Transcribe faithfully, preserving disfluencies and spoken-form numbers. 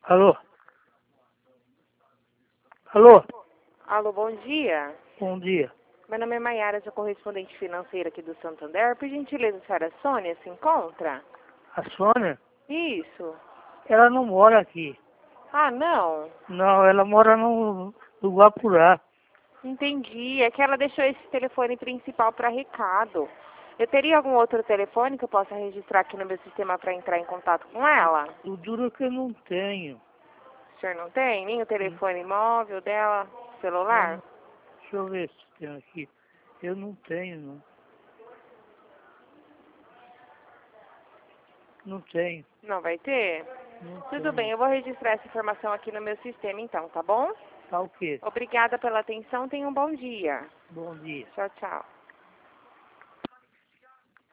Alô? Alô? Alô, bom dia. Bom dia. Meu nome é Maiara, sou correspondente financeira aqui do Santander. Por gentileza, a senhora Sônia se encontra? A Sônia? Isso. Ela não mora aqui. Ah, não. Não, ela mora no, no Guapurá. Entendi. É que ela deixou esse telefone principal para recado. Eu teria algum outro telefone que eu possa registrar aqui no meu sistema para entrar em contato com ela? O duro é que eu não tenho. O senhor não tem? Nem o telefone móvel dela, celular? Não, deixa eu ver se tem aqui. Eu não tenho, não. Não tenho. Não vai ter? Não Tudo tenho. bem, eu vou registrar essa informação aqui no meu sistema então, tá bom? Tá o quê? Obrigada pela atenção, tenha um bom dia. Bom dia. Tchau, tchau.